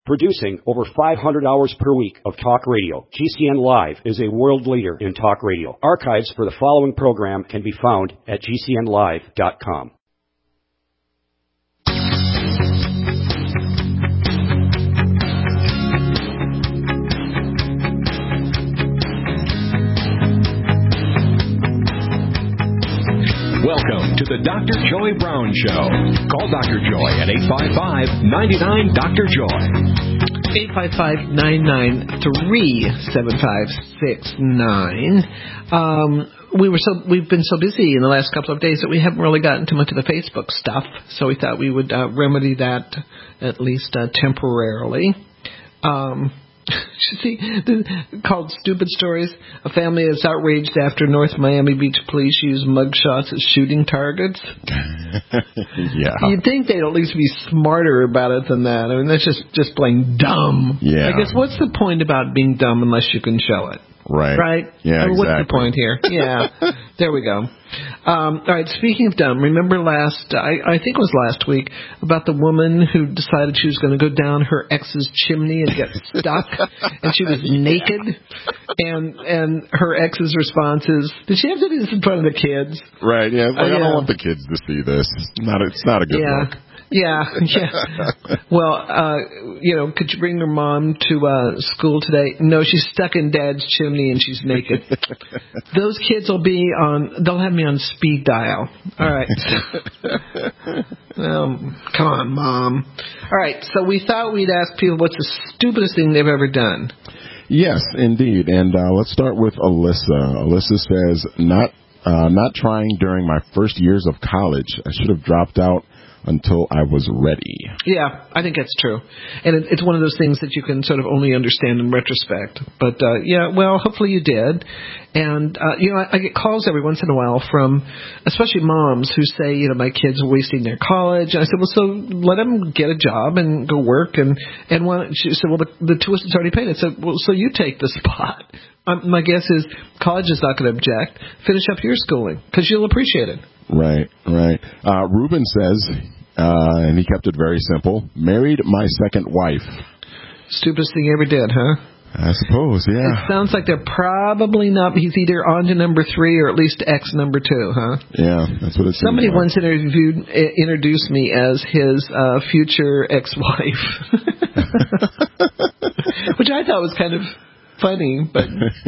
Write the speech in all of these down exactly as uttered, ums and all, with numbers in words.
Producing over five hundred hours per week of talk radio, G C N Live is a world leader in talk radio. Archives for the following program can be found at G C N live dot com. Welcome to the Doctor Joy Brown Show. Call Doctor Joy at eight five five, nine nine, Doctor Joy. eight five five, nine nine three, seven five six nine. Um, we were so we've been so busy in the last couple of days that we haven't really gotten too much of the Facebook stuff, so we thought we would uh, remedy that at least uh, temporarily. Um, See, called Stupid Stories. A family is outraged after North Miami Beach police use mugshots as shooting targets. Yeah. You'd think they'd at least be smarter about it than that. I mean, that's just, just plain dumb. Yeah. I guess what's the point about being dumb unless you can show it? Right. Right? Yeah, I mean, exactly. What's the point here? Yeah. There we go. Um, all right, speaking of dumb, remember last, I, I think it was last week, about the woman who decided she was going to go down her ex's chimney and get stuck, and she was naked, and and her ex's response is, did she have to do this in front of the kids? Right, yeah. It's like, Uh, I yeah. don't want the kids to see this. It's not, it's not a good Yeah. look. Yeah, yeah. Well, uh, you know, could you bring your mom to uh, school today? No, she's stuck in Dad's chimney and she's naked. Those kids will be on, they'll have me on speed dial. All right. um, come on, Mom. All right, so we thought we'd ask people what's the stupidest thing they've ever done. Yes, indeed. And uh, let's start with Alyssa. Alyssa says, not, uh, not trying during my first years of college. I should have dropped out until I was ready. Yeah, I think that's true. And it, it's one of those things that you can sort of only understand in retrospect. But, uh, yeah, well, hopefully you did. And, uh, you know, I, I get calls every once in a while from especially moms who say, you know, my kids are wasting their college. And I said, well, so let them get a job and go work. And, and when she said, well, the, the tuition's already paid. I said, well, so you take the spot. Um, my guess is college is not going to object. Finish up your schooling because you'll appreciate it. Right, right. Uh, Ruben says, uh, and he kept it very simple, married my second wife. Stupidest thing you ever did, huh? I suppose, yeah. It sounds like they're probably not. He's either on to number three or at least X number two, huh? Yeah, that's what it seems Somebody like. once interviewed, uh, introduced me as his uh, future ex-wife, which I thought was kind of funny, but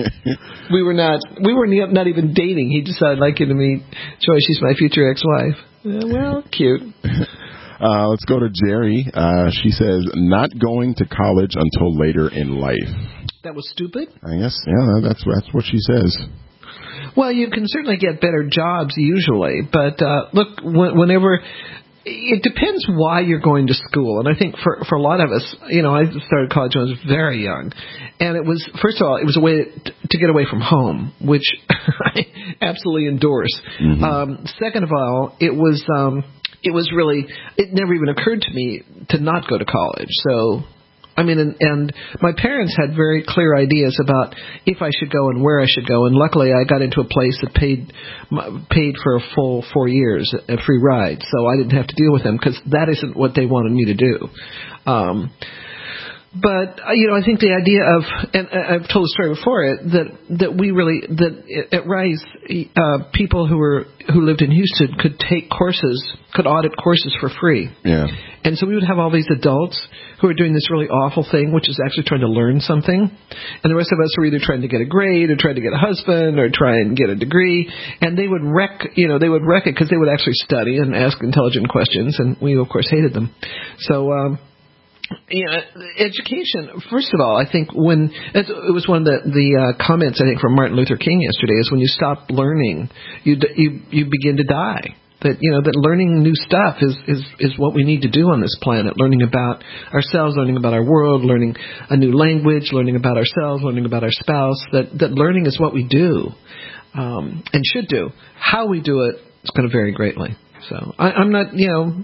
we were not. We were not even dating. He decided, I'd like you to meet Joy. She's my future ex-wife. Uh, well, cute. Uh, let's go to Jerry. Uh, she says, not going to college until later in life. That was stupid? I guess, yeah, that's that's what she says. Well, you can certainly get better jobs usually, but uh, look, wh- whenever... It depends why you're going to school. And I think for for a lot of us, you know, I started college when I was very young. And it was, first of all, it was a way to, to get away from home, which I absolutely endorse. Mm-hmm. Um, second of all, it was... Um, It was really, it never even occurred to me to not go to college. So, I mean, and, and my parents had very clear ideas about if I should go and where I should go. And luckily I got into a place that paid paid for a full four years, a free ride. So I didn't have to deal with them because that isn't what they wanted me to do. Um But, you know, I think the idea of, and I've told the story before, that that we really, that at Rice, uh, people who were who lived in Houston could take courses, could audit courses for free. Yeah. And so we would have all these adults who are doing this really awful thing, which is actually trying to learn something. And the rest of us were either trying to get a grade or trying to get a husband or try and get a degree. And they would wreck, you know, they would wreck it because they would actually study and ask intelligent questions. And we, of course, hated them. So, um, Yeah, education, first of all, I think when, it was one of the, the uh, comments, I think, from Martin Luther King yesterday, is when you stop learning, you you you begin to die. That, you know, that learning new stuff is, is, is what we need to do on this planet, learning about ourselves, learning about our world, learning a new language, learning about ourselves, learning about our spouse, that, that learning is what we do um, and should do. How we do it is going to vary greatly. So I, I'm not, you know...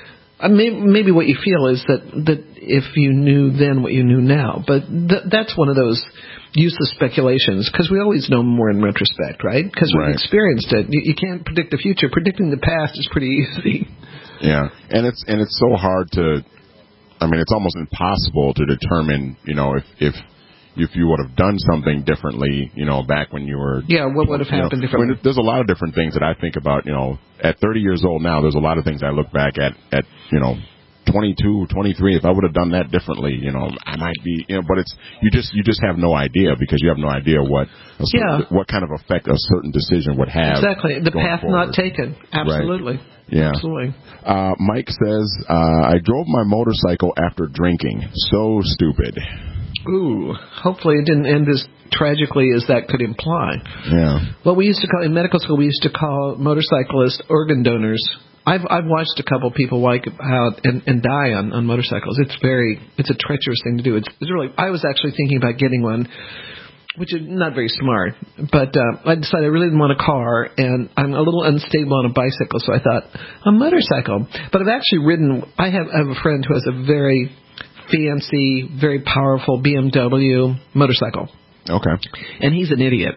Maybe what you feel is that, that if you knew then what you knew now. But th- that's one of those useless speculations, because we always know more in retrospect, right? Because we've Right. experienced it. You, you can't predict the future. Predicting the past is pretty easy. Yeah, and it's and it's so hard to I mean, it's almost impossible to determine, you know, if if if you would have done something differently, you know, back when you were... Yeah, what would have happened know, differently? When, there's a lot of different things that I think about, you know, at thirty years old now, there's a lot of things I look back at, at you know, twenty-two, twenty-three, if I would have done that differently, you know, I might be, you know, but it's, you just, you just have no idea because you have no idea what, a certain, yeah. what kind of effect a certain decision would have. Exactly. The path forward. not taken. Absolutely. Right. Yeah. Absolutely. Uh, Mike says, uh, I drove my motorcycle after drinking. So stupid. Ooh. Hopefully it didn't end as tragically as that could imply. Yeah. What we used to call, in medical school, we used to call motorcyclists organ donors. I've I've watched a couple people wipe out and, and die on, on motorcycles. It's very it's a treacherous thing to do. It's, it's really. I was actually thinking about getting one, which is not very smart. But uh, I decided I really didn't want a car, and I'm a little unstable on a bicycle, so I thought a motorcycle. But I've actually ridden. I have I have a friend who has a very fancy, very powerful B M W motorcycle. Okay. And he's an idiot.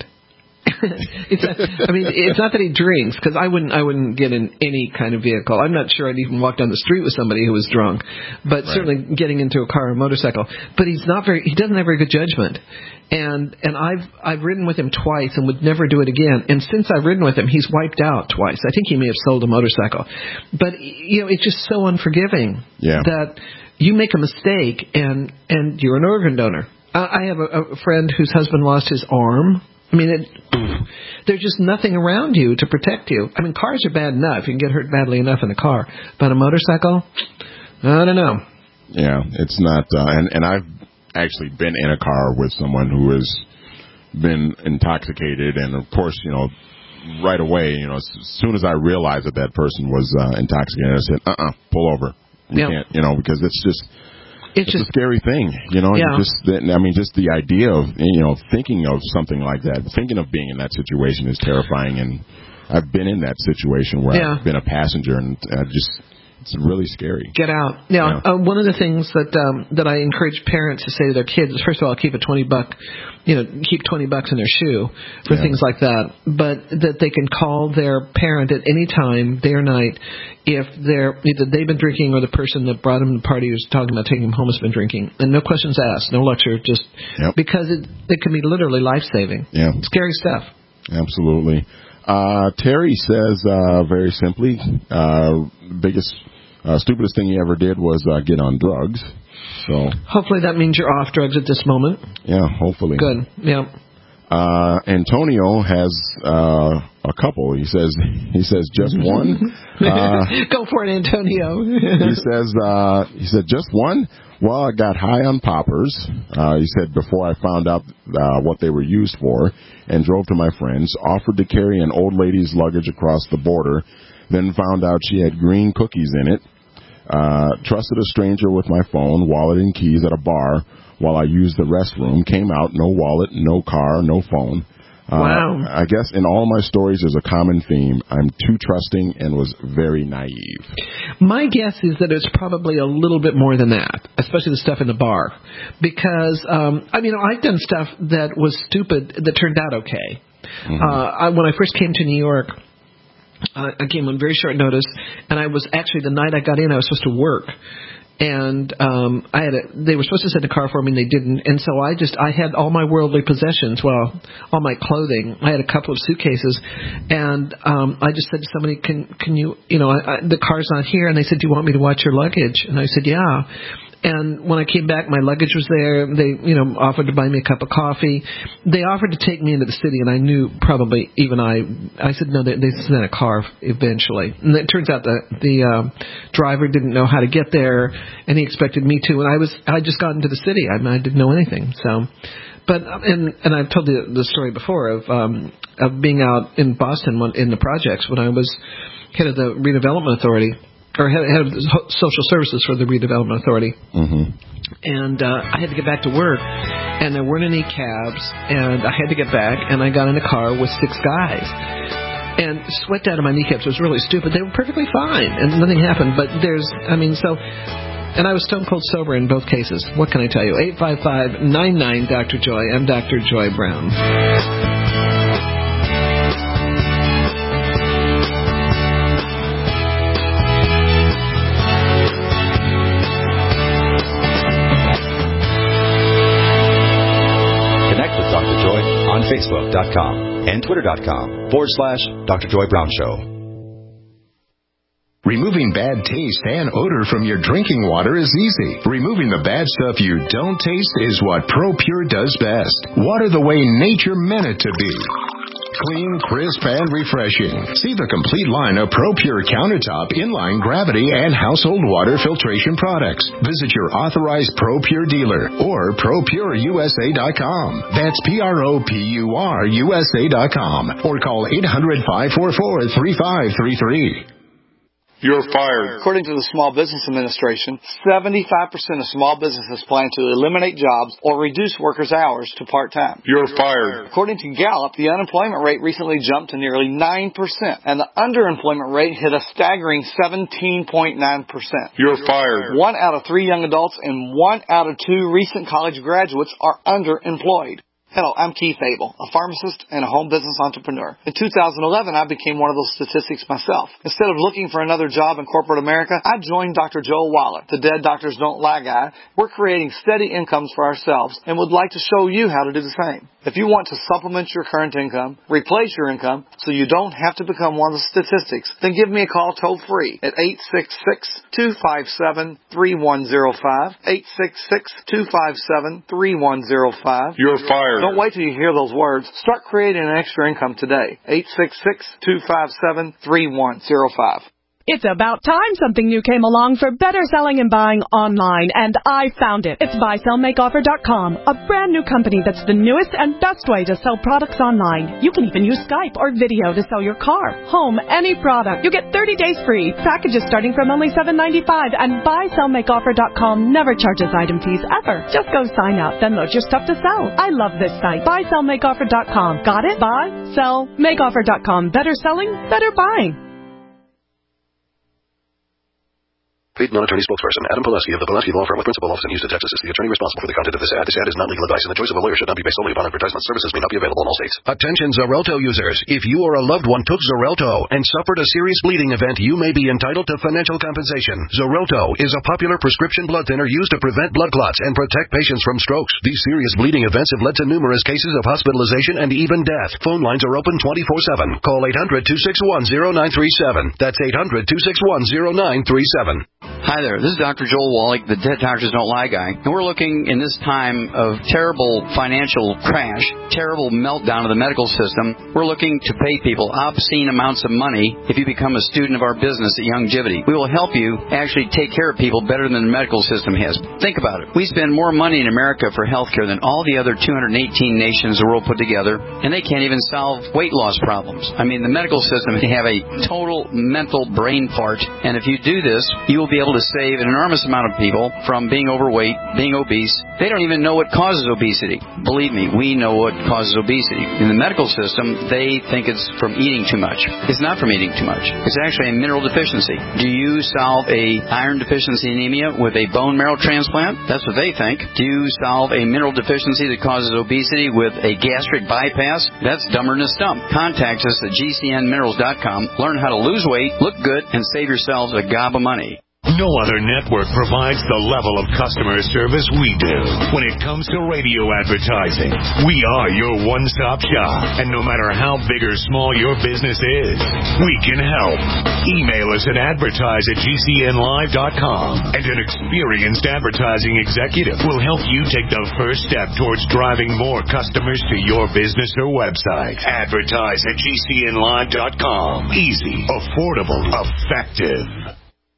it's a, I mean, it's not that he drinks, because I wouldn't, I wouldn't get in any kind of vehicle. I'm not sure I'd even walk down the street with somebody who was drunk, but right. certainly getting into a car or motorcycle. But he's not very, he doesn't have very good judgment. And, and I've, I've ridden with him twice and would never do it again. And since I've ridden with him, he's wiped out twice. I think he may have sold a motorcycle. But, you know, it's just so unforgiving yeah. that you make a mistake and, and you're an organ donor. I have a, a friend whose husband lost his arm. I mean, it, there's just nothing around you to protect you. I mean, cars are bad enough. You can get hurt badly enough in a car. But a motorcycle? I don't know. Yeah, it's not. Uh, and, and I've actually been in a car with someone who has been intoxicated. And, of course, you know, right away, you know, as soon as I realized that that person was uh, intoxicated, I said, uh-uh, pull over. We yep. can't, you know, because it's just... It's, it's just a scary thing, you know. Yeah. You just, I mean, just the idea of, you know, thinking of something like that, thinking of being in that situation is terrifying. And I've been in that situation where yeah. I've been a passenger, and I just, it's really scary. Get out. Now, yeah. uh, one of the things that um, that I encourage parents to say to their kids is, first of all, keep a twenty buck, you know, keep twenty bucks in their shoe for yeah. things like that. But that they can call their parent at any time, day or night, if they're either they've been drinking or the person that brought them to the party who's talking about taking them home has been drinking, and no questions asked, no lecture, just yep. because it it can be literally life saving. Yeah, scary stuff. Absolutely. Uh, Terry says uh, very simply, uh, biggest. Uh, stupidest thing he ever did was uh, get on drugs. So hopefully that means you're off drugs at this moment. Yeah, hopefully. Good. Yeah. Uh, Antonio has uh, a couple. He says he says just one. Uh, Go for it, Antonio. he says uh, he said just one. Well, I got high on poppers. Uh, he said before I found out uh, what they were used for, and drove to my friend's. Offered to carry an old lady's luggage across the border. Then found out she had green cookies in it. Uh, trusted a stranger with my phone, wallet, and keys at a bar while I used the restroom. Came out, no wallet, no car, no phone. Uh, wow. I guess in all my stories there's a common theme. I'm too trusting and was very naive. My guess is that it's probably a little bit more than that, especially the stuff in the bar. Because, um, I mean, I've done stuff that was stupid that turned out okay. Mm-hmm. Uh, I, when I first came to New York, Uh, I came on very short notice, and I was actually, the night I got in, I was supposed to work. And um, I had a, they were supposed to send a car for me, and they didn't. And so I just, I had all my worldly possessions, well, all my clothing. I had a couple of suitcases, and um, I just said to somebody, can can you, you know, I, I, the car's not here. And they said, do you want me to watch your luggage? And I said, yeah. And when I came back, my luggage was there. They, you know, offered to buy me a cup of coffee. They offered to take me into the city, and I knew probably even I. I said no. They, they sent a car eventually, and it turns out that the uh, driver didn't know how to get there, and he expected me to. And I was, I just got into the city. I, I didn't know anything. So, but and and I've told you the story before of um, of being out in Boston when, in the projects when I was head of the redevelopment authority. Or head of social services for the Redevelopment Authority. Mm-hmm. And uh, I had to get back to work, and there weren't any cabs, and I had to get back, and I got in a car with six guys. And sweat out of my kneecaps. It was really stupid. They were perfectly fine, and nothing happened. But there's, I mean, so... And I was stone cold sober in both cases. What can I tell you? eight five five, nine nine, Doctor Joy. I'm Doctor Joy Brown. Facebook.com and Twitter.com forward slash Doctor Joy Brown Show. Removing bad taste and odor from your drinking water is easy. Removing the bad stuff you don't taste is what ProPure does best. Water the way nature meant it to be. Clean, crisp, and refreshing. See the complete line of ProPure countertop, inline gravity, and household water filtration products. Visit your authorized ProPure dealer or Pro Pure U S A dot com. That's P R O P U R U S A dot com. Or call eight hundred, five four four, three five three three. You're fired. According to the Small Business Administration, seventy-five percent of small businesses plan to eliminate jobs or reduce workers' hours to part-time. You're fired. According to Gallup, the unemployment rate recently jumped to nearly nine percent, and the underemployment rate hit a staggering seventeen point nine percent. You're fired. One out of three young adults and one out of two recent college graduates are underemployed. Hello, I'm Keith Abel, a pharmacist and a home business entrepreneur. In two thousand eleven, I became one of those statistics myself. Instead of looking for another job in corporate America, I joined Doctor Joel Wallach, the Dead Doctors Don't Lie guy. We're creating steady incomes for ourselves and would like to show you how to do the same. If you want to supplement your current income, replace your income, so you don't have to become one of the statistics, then give me a call toll-free at eight six six, two five seven, three one zero five, eight six six, two five seven, three one zero five. You're fired. Don't wait till you hear those words. Start creating an extra income today. eight six six, two five seven, three one zero five. It's about time something new came along for better selling and buying online, and I found it. It's buy sell make offer dot com, a brand new company that's the newest and best way to sell products online. You can even use Skype or video to sell your car, home, any product. You get thirty days free, packages starting from only seven ninety-five, and buy sell make offer dot com never charges item fees ever. Just go sign up, then load your stuff to sell. I love this site, buy sell make offer dot com. Got it? buy sell make offer dot com. Better selling, better buying. Paid non-attorney spokesperson Adam Pulaski of the Pulaski Law Firm with principal office in Houston, Texas is the attorney responsible for the content of this ad. This ad is not legal advice, and the choice of a lawyer should not be based solely upon advertisement. Services may not be available in all states. Attention Xarelto users. If you or a loved one took Xarelto and suffered a serious bleeding event, you may be entitled to financial compensation. Xarelto is a popular prescription blood thinner used to prevent blood clots and protect patients from strokes. These serious bleeding events have led to numerous cases of hospitalization and even death. Phone lines are open twenty-four seven. Call eight hundred, two six one, zero nine three seven. That's eight hundred, two six one, zero nine three seven. Hi there, this is Doctor Joel Wallach, the Dead Doctors Don't Lie guy, and we're looking in this time of terrible financial crash, terrible meltdown of the medical system. We're looking to pay people obscene amounts of money if you become a student of our business at Youngevity. We will help you actually take care of people better than the medical system has. Think about it. We spend more money in America for health care than all the other two hundred eighteen nations the world put together, and they can't even solve weight loss problems. I mean, the medical system, they have a total mental brain fart, and if you do this, you will be able to save an enormous amount of people from being overweight, being obese. They don't even know what causes obesity. Believe me, we know what causes obesity. In the medical system, they think it's from eating too much. It's not from eating too much. It's actually a mineral deficiency. Do you solve a iron deficiency anemia with a bone marrow transplant? That's what they think. Do you solve a mineral deficiency that causes obesity with a gastric bypass? That's dumber than a stump. Contact us at G C N minerals dot com. Learn how to lose weight, look good, and save yourselves a gob of money. No other network provides the level of customer service we do. When it comes to radio advertising, we are your one-stop shop. And no matter how big or small your business is, we can help. Email us at advertise at G C N live dot com, and an experienced advertising executive will help you take the first step towards driving more customers to your business or website. Advertise at G C N live dot com. Easy, affordable, effective.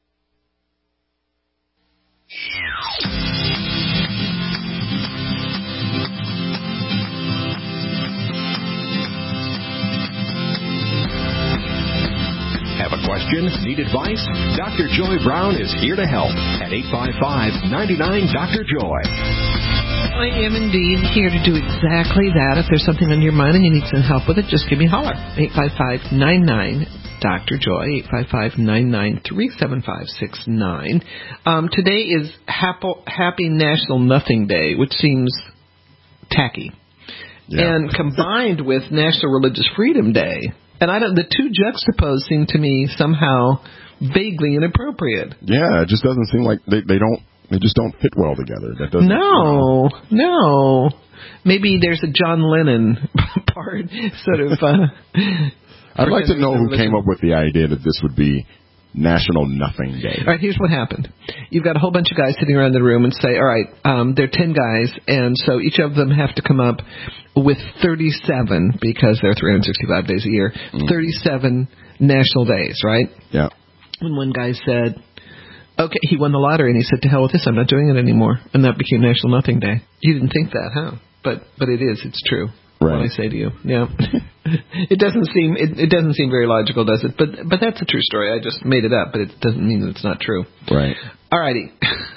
Have a question? Need advice? Doctor Joy Brown is here to help at eight five five, nine nine, Doctor Joy. I am indeed here to do exactly that. If there's something on your mind and you need some help with it, just give me a holler. eight five five, nine nine, Doctor Joy, eight five five, nine nine, three seven five six nine. Um, today is Happy, Happy National Nothing Day, which seems tacky. Yeah. And combined with National Religious Freedom Day. And I don't. The two juxtaposed seem to me somehow vaguely inappropriate. Yeah, it just doesn't seem like they, they don't. They just don't fit well together. That doesn't. No, no. maybe there's a John Lennon part, sort of. Uh, I'd like to know who came up with the idea that this would be National Nothing Day. All right, here's what happened. You've got a whole bunch of guys sitting around the room and say, all right, um, there are ten guys, and so each of them have to come up with thirty-seven, because there are three hundred sixty-five days a year, mm. thirty-seven national days, right? Yeah. And one guy said, okay, he won the lottery, and he said, to hell with this, I'm not doing it anymore. And that became National Nothing Day. You didn't think that, huh? But but it is. It's true. Right. What I say to you. Yeah. It doesn't seem it, it doesn't seem very logical, does it? But but that's a true story. I just made it up, but it doesn't mean that it's not true. Right. All righty.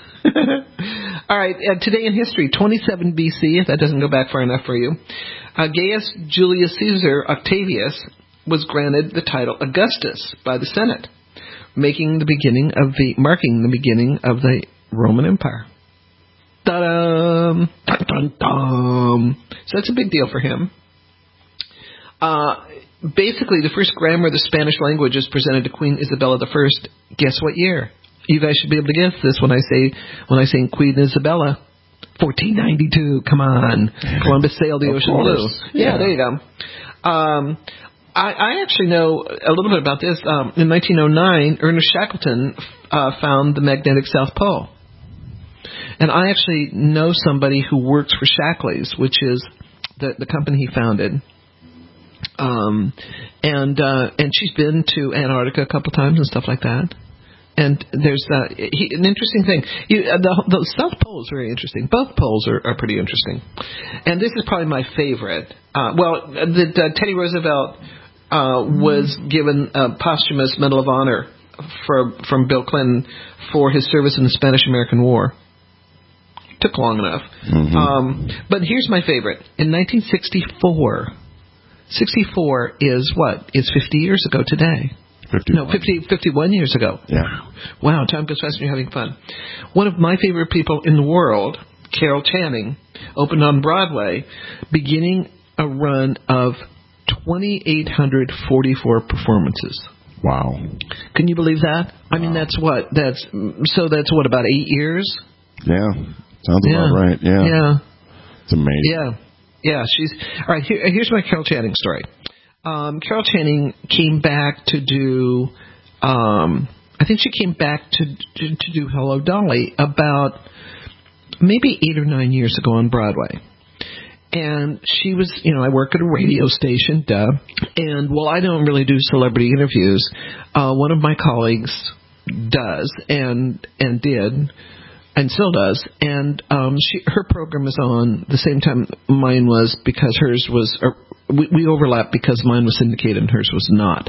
All right. Uh, today in history, twenty-seven B C, if that doesn't go back far enough for you, uh, Gaius Julius Caesar Octavius was granted the title Augustus by the Senate, making the beginning of the marking the beginning of the Roman Empire. Ta-da! Dun-dun-dun. So that's a big deal for him. Uh, basically, the first grammar of the Spanish language is presented to Queen Isabella the First. Guess what year? You guys should be able to guess this when I say when I say Queen Isabella. fourteen ninety-two. Come on, Columbus sailed the ocean blue. Yeah, yeah, there you go. Um, I, I actually know a little bit about this. Um, in nineteen oh nine, Ernest Shackleton uh, found the magnetic South Pole. And I actually know somebody who works for Shackley's, which is the the company he founded. Um, and uh, and she's been to Antarctica a couple times and stuff like that. And there's uh, he, an interesting thing. You, uh, the, the South Pole is very interesting. Both poles are, are pretty interesting. And this is probably my favorite. Uh, well, the, uh, Teddy Roosevelt uh, was given a posthumous Medal of Honor for, from Bill Clinton for his service in the Spanish-American War. Took long enough. Mm-hmm. Um, but here's my favorite. In nineteen sixty-four, sixty-four is what? It's fifty years ago today. fifty-one. No, fifty, fifty-one years ago. Yeah. Wow, time goes fast when you're having fun. One of my favorite people in the world, Carol Channing, opened on Broadway, beginning a run of two thousand eight hundred forty-four performances. Wow. Can you believe that? I wow. mean, that's what? That's so that's what, about eight years? Yeah. Sounds yeah. about right. Yeah. Yeah. It's amazing. Yeah. Yeah. She's all right. Here, here's my Carol Channing story. Um, Carol Channing came back to do. Um, I think she came back to, to to do Hello Dolly about maybe eight or nine years ago on Broadway. And she was, you know, I work at a radio station, duh. And while I don't really do celebrity interviews, uh, one of my colleagues does and and did. And still does, and um, she, her program is on the same time mine was, because hers was, or we, we overlapped because mine was syndicated and hers was not.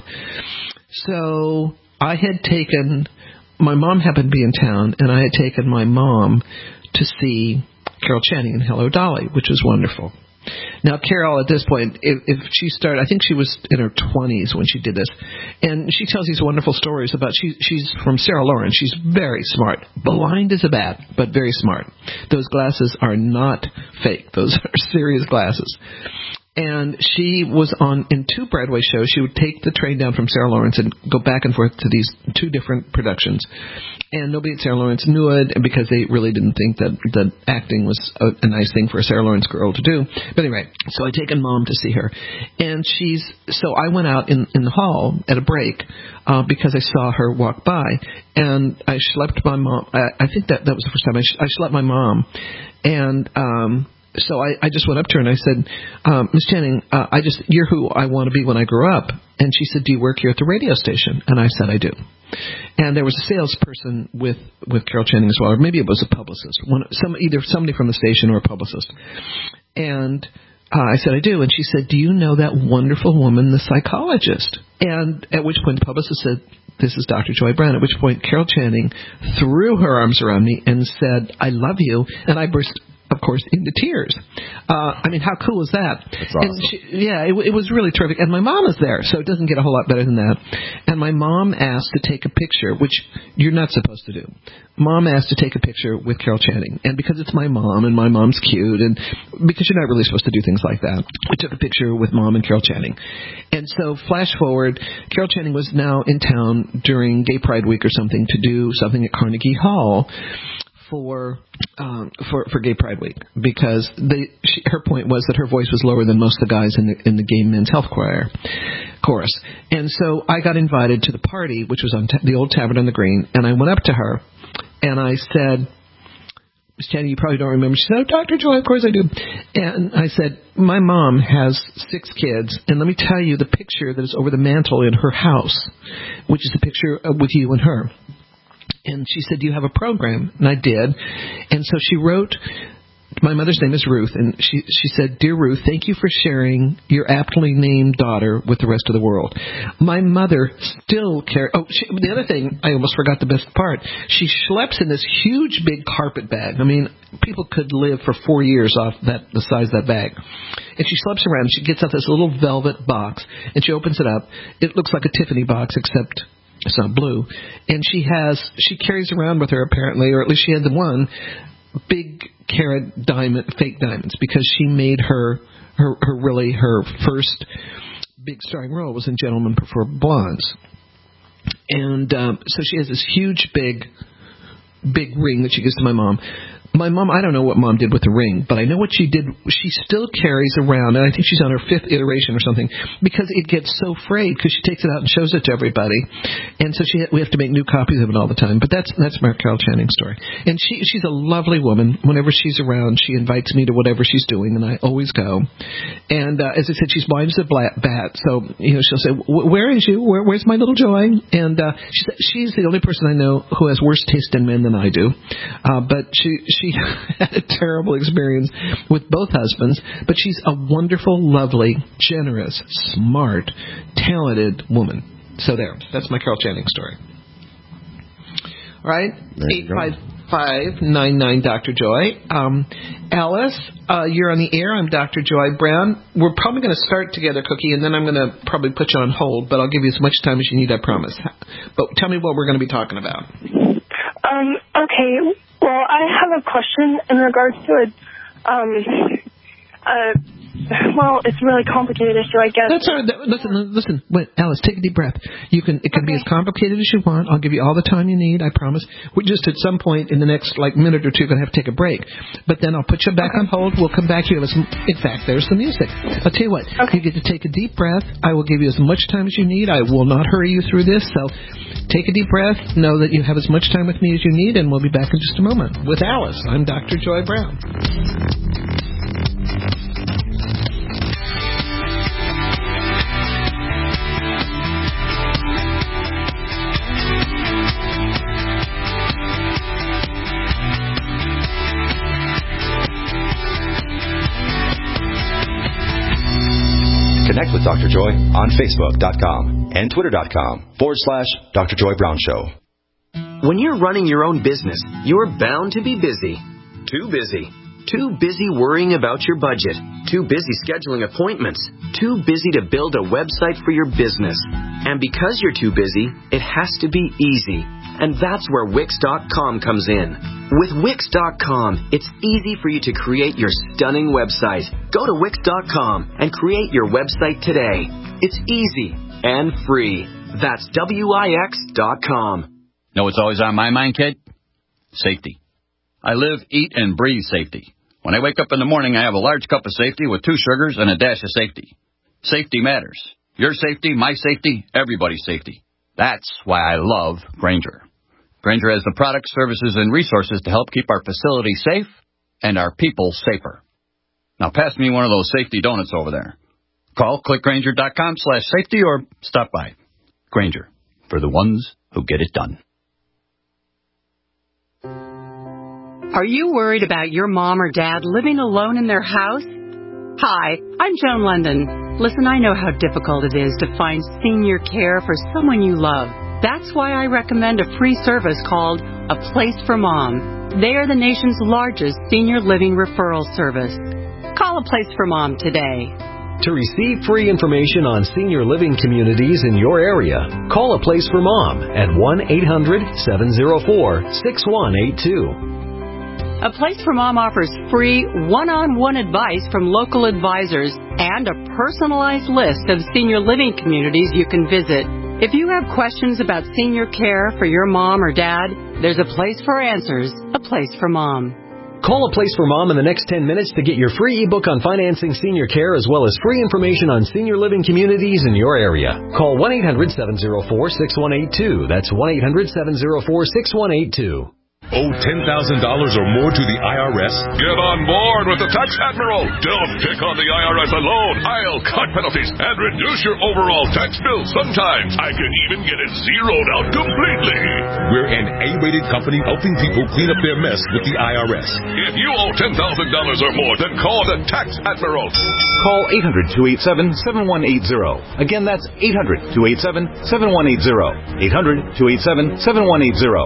So I had taken, my mom happened to be in town, and I had taken my mom to see Carol Channing in Hello Dolly, which was wonderful. Now, Carol, at this point, if, if she started, I think she was in her twenties when she did this, and she tells these wonderful stories about, she, she's from Sarah Lawrence. She's very smart. Blind as a bat, but very smart. Those glasses are not fake. Those are serious glasses. And she was on, in two Broadway shows, she would take the train down from Sarah Lawrence and go back and forth to these two different productions. And nobody at Sarah Lawrence knew it, because they really didn't think that, that acting was a, a nice thing for a Sarah Lawrence girl to do. But anyway, so I'd taken Mom to see her. And she's, so I went out in, in the hall at a break, uh, because I saw her walk by. And I schlepped my mom, I, I think that, that was the first time I, sh- I schlepped my mom. And, um, So I, I just went up to her and I said, um, Miss Channing, uh, I just, you're who I want to be when I grow up. And she said, do you work here at the radio station? And I said, I do. And there was a salesperson with, with Carol Channing as well, or maybe it was a publicist, one, some, either somebody from the station or a publicist. And uh, I said, I do. And she said, do you know that wonderful woman, the psychologist? And at which point the publicist said, this is Doctor Joy Brown, at which point Carol Channing threw her arms around me and said, I love you. And I burst, of course, into tears. Uh, I mean, how cool is that? That's awesome. And she, yeah, it, it was really terrific. And my mom is there, so it doesn't get a whole lot better than that. And my mom asked to take a picture, which you're not supposed to do. Mom asked to take a picture with Carol Channing. And because it's my mom, and my mom's cute, and because you're not really supposed to do things like that, we took a picture with Mom and Carol Channing. And so, flash forward, Carol Channing was now in town during Gay Pride Week or something to do something at Carnegie Hall for um, for for Gay Pride Week because they, she, her point was that her voice was lower than most of the guys in the in the gay men's health choir chorus. And so I got invited to the party, which was on ta- the old Tavern on the Green, and I went up to her and I said, Miss Channing, you probably don't remember. She said, oh, Doctor Joy, of course I do. And I said, my mom has six kids, and let me tell you the picture that is over the mantle in her house, which is the picture with you and her. And she said, do you have a program? And I did. And so she wrote, my mother's name is Ruth, and she she said, Dear Ruth, thank you for sharing your aptly named daughter with the rest of the world. My mother still carries, oh, she, the other thing, I almost forgot the best part. She schleps in this huge big carpet bag. I mean, people could live for four years off that the size of that bag. And she schleps around, she gets out this little velvet box, and she opens it up. It looks like a Tiffany box, except it's not blue. And she has, she carries around with her apparently, or at least she had the one, big carat diamond, fake diamonds, because she made her, her, her really, her first big starring role was in Gentlemen Prefer Blondes. And um, so she has this huge, big, big ring that she gives to my mom. My mom, I don't know what Mom did with the ring, but I know what she did. She still carries around, and I think she's on her fifth iteration or something, because it gets so frayed because she takes it out and shows it to everybody. And so she, we have to make new copies of it all the time. But that's that's my Carol Channing's story. And she she's a lovely woman. Whenever she's around, she invites me to whatever she's doing, and I always go. And uh, as I said, she's blind as a bat, so you know she'll say, where is you? Where, where's my little Joy? And uh, she's, she's the only person I know who has worse taste in men than I do. Uh, but she... she She had a terrible experience with both husbands, but she's a wonderful, lovely, generous, smart, talented woman. So there. That's my Carol Channing story. All right. eight five five nine nine Doctor Joy. Um, Alice, uh, you're on the air. I'm Doctor Joy Brown. We're probably going to start together, Cookie, and then I'm going to probably put you on hold, but I'll give you as much time as you need, I promise. But tell me what we're going to be talking about. Um, okay. Well, I have a question in regards to it. Um, uh, well, it's a really complicated issue, I guess. That's all right. Listen, listen. Wait, Alice, take a deep breath. You can. It can okay. be as complicated as you want. I'll give you all the time you need, I promise. We just at some point in the next like minute or two going to have to take a break. But then I'll put you back on hold. We'll come back to you. Listen, in fact, there's the music. I'll tell you what. Okay. You get to take a deep breath. I will give you as much time as you need. I will not hurry you through this. So take a deep breath. Know that you have as much time with me as you need, and we'll be back in just a moment with Alice. I'm Doctor Joy Brown. Connect with Doctor Joy on Facebook dot com and Twitter dot com forward slash Doctor Joy Brown Show. When you're running your own business, you're bound to be busy. Too busy. Too busy worrying about your budget. Too busy scheduling appointments. Too busy to build a website for your business. And because you're too busy, it has to be easy. And that's where Wix dot com comes in. With Wix dot com, it's easy for you to create your stunning website. Go to Wix dot com and create your website today. It's easy and free. That's W I X dot com. Know what's always on my mind, kid? Safety. I live, eat, and breathe safety. When I wake up in the morning, I have a large cup of safety with two sugars and a dash of safety. Safety matters. Your safety, my safety, everybody's safety. That's why I love Grainger. Grainger has the products, services, and resources to help keep our facilities safe and our people safer. Now pass me one of those safety donuts over there. Call click Grainger dot com slash safety or stop by. Grainger, for the ones who get it done. Are you worried about your mom or dad living alone in their house? Hi, I'm Joan London. Listen, I know how difficult it is to find senior care for someone you love. That's why I recommend a free service called A Place for Mom. They are the nation's largest senior living referral service. Call A Place for Mom today. To receive free information on senior living communities in your area, call A Place for Mom at one eight hundred seven oh four six one eight two. A Place for Mom offers free one-on-one advice from local advisors and a personalized list of senior living communities you can visit. If you have questions about senior care for your mom or dad, there's a place for answers, a place for Mom. Call A Place for Mom in the next ten minutes to get your free ebook on financing senior care as well as free information on senior living communities in your area. Call one eight hundred seven oh four six one eight two. That's one eight hundred seven oh four six one eight two. Owe ten thousand dollars or more to the I R S? Get on board with the Tax Admiral. Don't pick on the I R S alone. I'll cut penalties and reduce your overall tax bill. Sometimes I can even get it zeroed out completely. We're an A-rated company helping people clean up their mess with the I R S. If you owe ten thousand dollars or more, then call the Tax Admiral. Call eight hundred, two eight seven, seven one eight zero. Again, that's eight hundred, two eight seven, seven one eight zero. eight hundred, two eight seven, seven one eight zero.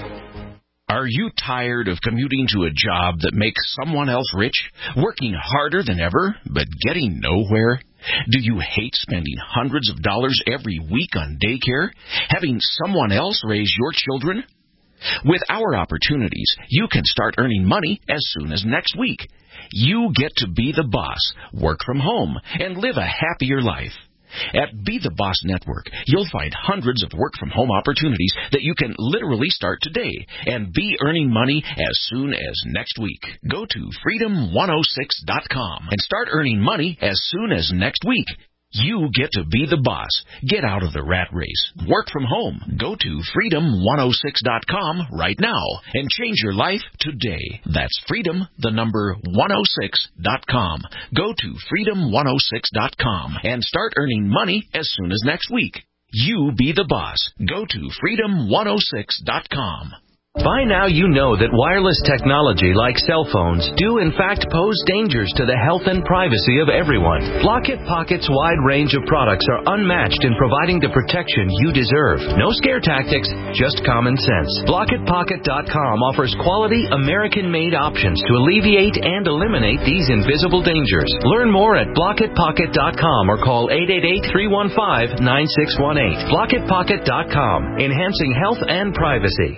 Are you tired of commuting to a job that makes someone else rich, working harder than ever, but getting nowhere? Do you hate spending hundreds of dollars every week on daycare, having someone else raise your children? With our opportunities, you can start earning money as soon as next week. You get to be the boss, work from home, and live a happier life. At Be the Boss Network, you'll find hundreds of work-from-home opportunities that you can literally start today and be earning money as soon as next week. Go to freedom one oh six dot com and start earning money as soon as next week. You get to be the boss. Get out of the rat race. Work from home. Go to freedom one oh six dot com right now and change your life today. That's freedom, the number one oh six dot com. Go to freedom one oh six dot com and start earning money as soon as next week. You be the boss. Go to freedom one oh six dot com. By now you know that wireless technology like cell phones do in fact pose dangers to the health and privacy of everyone. Blockit Pocket's wide range of products are unmatched in providing the protection you deserve. No scare tactics, just common sense. Blockit Pocket dot com offers quality American-made options to alleviate and eliminate these invisible dangers. Learn more at Blockit Pocket dot com or call eight eight eight, three one five, nine six one eight. Blockit Pocket dot com, enhancing health and privacy.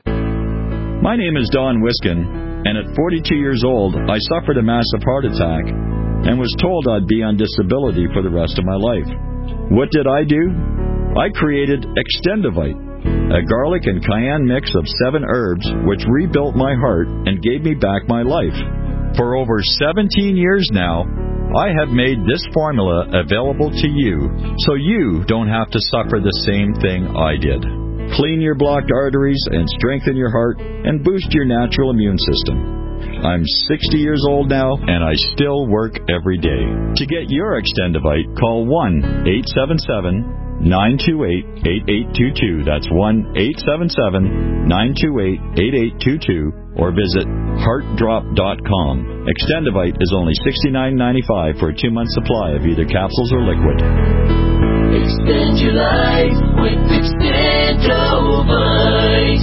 My name is Don Wiskin, and at forty-two years old, I suffered a massive heart attack and was told I'd be on disability for the rest of my life. What did I do? I created Extendivite, a garlic and cayenne mix of seven herbs which rebuilt my heart and gave me back my life. For over seventeen years now, I have made this formula available to you so you don't have to suffer the same thing I did. Clean your blocked arteries and strengthen your heart and boost your natural immune system. I'm sixty years old now, and I still work every day. To get your Extendivite, call one eight seven seven, nine two eight, eight eight two two. That's one eight seven seven, nine two eight, eight eight two two, or visit heart drop dot com. Extendivite is only sixty-nine ninety-five for a two-month supply of either capsules or liquid. Extend your life with Extendovite.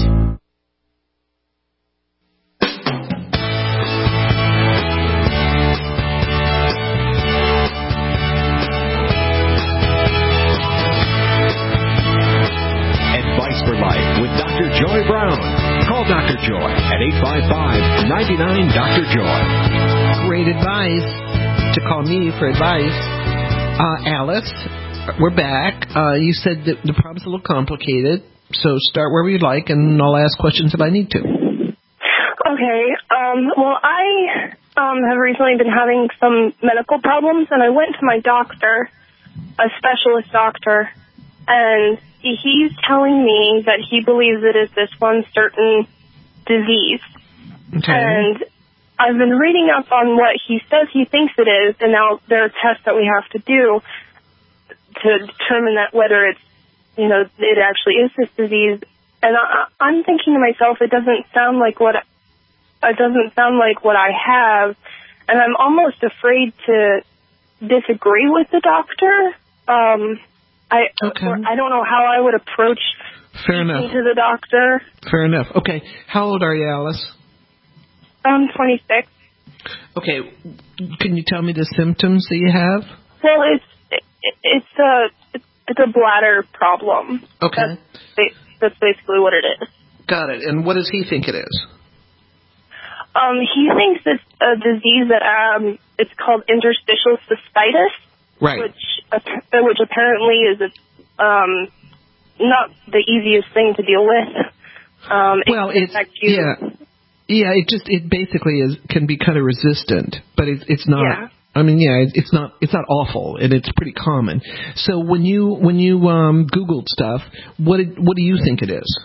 Advice for Life with Doctor Joy Brown. Call Doctor Joy at eight five five, nine nine, Doctor Joy. Great advice to call me for advice. Uh, Alice, we're back. Uh, you said that the problem's a little complicated, so start wherever you'd like, and I'll ask questions if I need to. Okay. Um, well, I um, have recently been having some medical problems, and I went to my doctor, a specialist doctor, and he's telling me that he believes it is this one certain disease. Okay. And I've been reading up on what he says he thinks it is, and now there are tests that we have to do to determine that whether it's, you know, it actually is this disease. And I, I'm thinking to myself, it doesn't sound like what it doesn't sound like what I have, and I'm almost afraid to disagree with the doctor. Um, I okay. I don't know how I would approach Fair enough. to the doctor. Fair enough. Okay. How old are you, Alice? I'm twenty-six. Okay. Can you tell me the symptoms that you have? Well, it's it, it's a it's a bladder problem. Okay. That's, that's basically what it is. Got it. And what does he think it is? Um, he thinks it's a disease that um, it's called interstitial cystitis, right? Which which apparently is a um, not the easiest thing to deal with. Um, well, it it's you. yeah, yeah. It just it basically is can be kind of resistant, but it's it's not. Yeah. I mean, yeah, it, it's not it's not awful, and it's pretty common. So when you when you um, Googled stuff, what did, what do you think it is?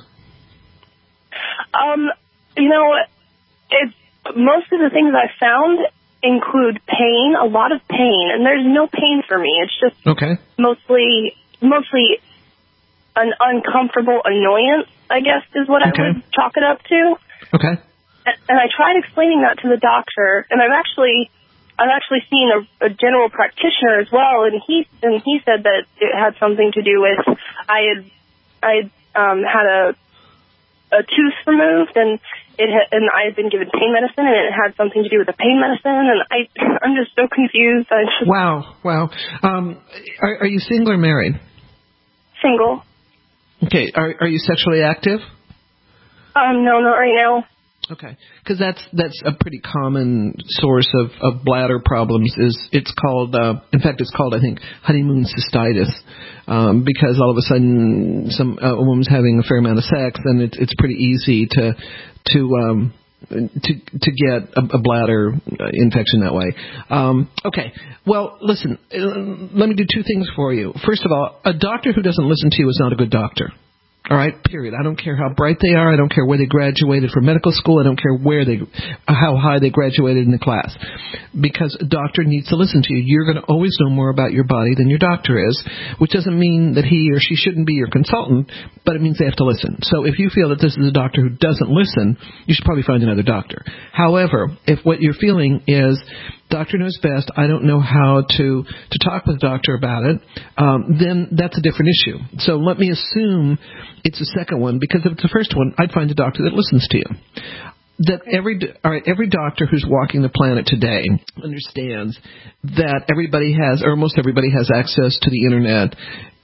Um, you know, it's most of the things I found include pain, a lot of pain, and there's no pain for me. It's just okay. mostly mostly an uncomfortable annoyance, I guess, is what okay. I would chalk it up to. Okay. And, and I tried explaining that to the doctor, and I've actually I've actually seen a, a general practitioner as well, and he and he said that it had something to do with I had I had um, had a a tooth removed, and it had, and I had been given pain medicine, and it had something to do with the pain medicine, and I I'm just so confused. I just, wow, wow. Um, are, are you single or married? Single. Okay. Are are you sexually active? Um, no, not right now. Okay, because that's that's a pretty common source of, of bladder problems. Is it's called, uh, in fact, it's called I think honeymoon cystitis, um, because all of a sudden some uh, a woman's having a fair amount of sex, and it's it's pretty easy to to um, to to get a, a bladder infection that way. Um, okay, well, listen, uh, let me do two things for you. First of all, a doctor who doesn't listen to you is not a good doctor. All right, period. I don't care how bright they are. I don't care where they graduated from medical school. I don't care where they, how high they graduated in the class. Because a doctor needs to listen to you. You're going to always know more about your body than your doctor is, which doesn't mean that he or she shouldn't be your consultant, but it means they have to listen. So if you feel that this is a doctor who doesn't listen, you should probably find another doctor. However, if what you're feeling is, doctor knows best, I don't know how to, to talk with the doctor about it, um, then that's a different issue. So let me assume it's the second one, because if it's the first one, I'd find a doctor that listens to you. That every all right, every doctor who's walking the planet today understands that everybody has, or almost everybody has access to the internet,